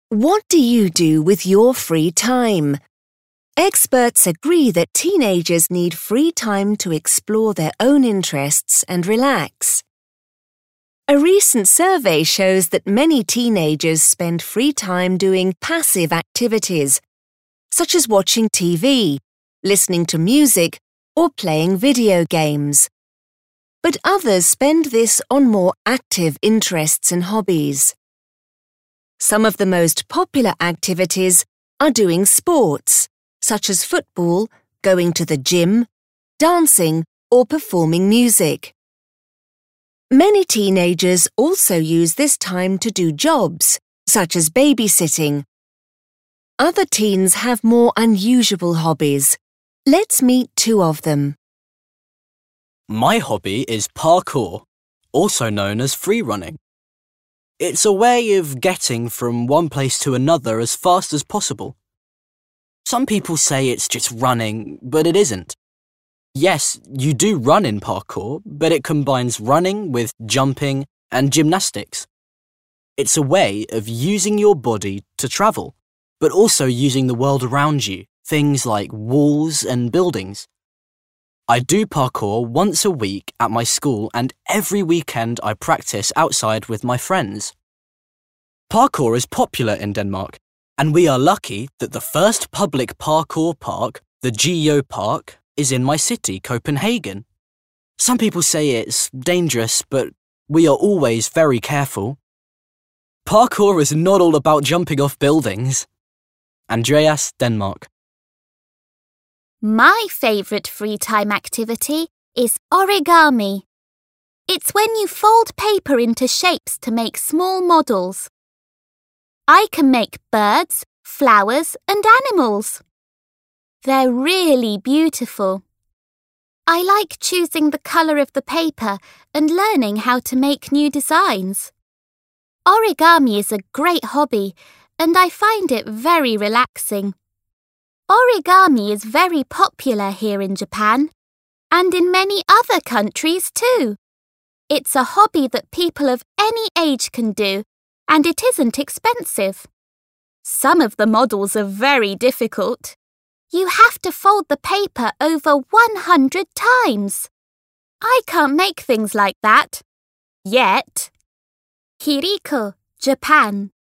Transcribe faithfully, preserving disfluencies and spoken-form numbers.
What do you do with your free time? Experts agree that teenagers need free time to explore their own interests and relax. A recent survey shows that many teenagers spend free time doing passive activities, such as watching T V, listening to music, or playing video games. But others spend this on more active interests and hobbies. Some of the most popular activities are doing sports, such as football, going to the gym, dancing, or performing music. Many teenagers also use this time to do jobs, such as babysitting. Other teens have more unusual hobbies. Let's meet two of them. My hobby is parkour, also known as free running. It's a way of getting from one place to another as fast as possible. Some people say it's just running, but it isn't. Yes, you do run in parkour, but it combines running with jumping and gymnastics. It's a way of using your body to travel, but also using the world around you, things like walls and buildings. I do parkour once a week at my school, and every weekend I practice outside with my friends. Parkour is popular in Denmark, and we are lucky that the first public parkour park, the Geopark, is in my city, Copenhagen. Some people say it's dangerous, but we are always very careful. Parkour is not all about jumping off buildings. Andreas, Denmark. My favourite free time activity is origami. It's when you fold paper into shapes to make small models. I can make birds, flowers and animals. They're really beautiful. I like choosing the colour of the paper and learning how to make new designs. Origami is a great hobby, and I find it very relaxing. Origami is very popular here in Japan, and in many other countries too. It's a hobby that people of any age can do, and it isn't expensive. Some of the models are very difficult. You have to fold the paper over one hundred times. I can't make things like that. Yet. Hiriko, Japan.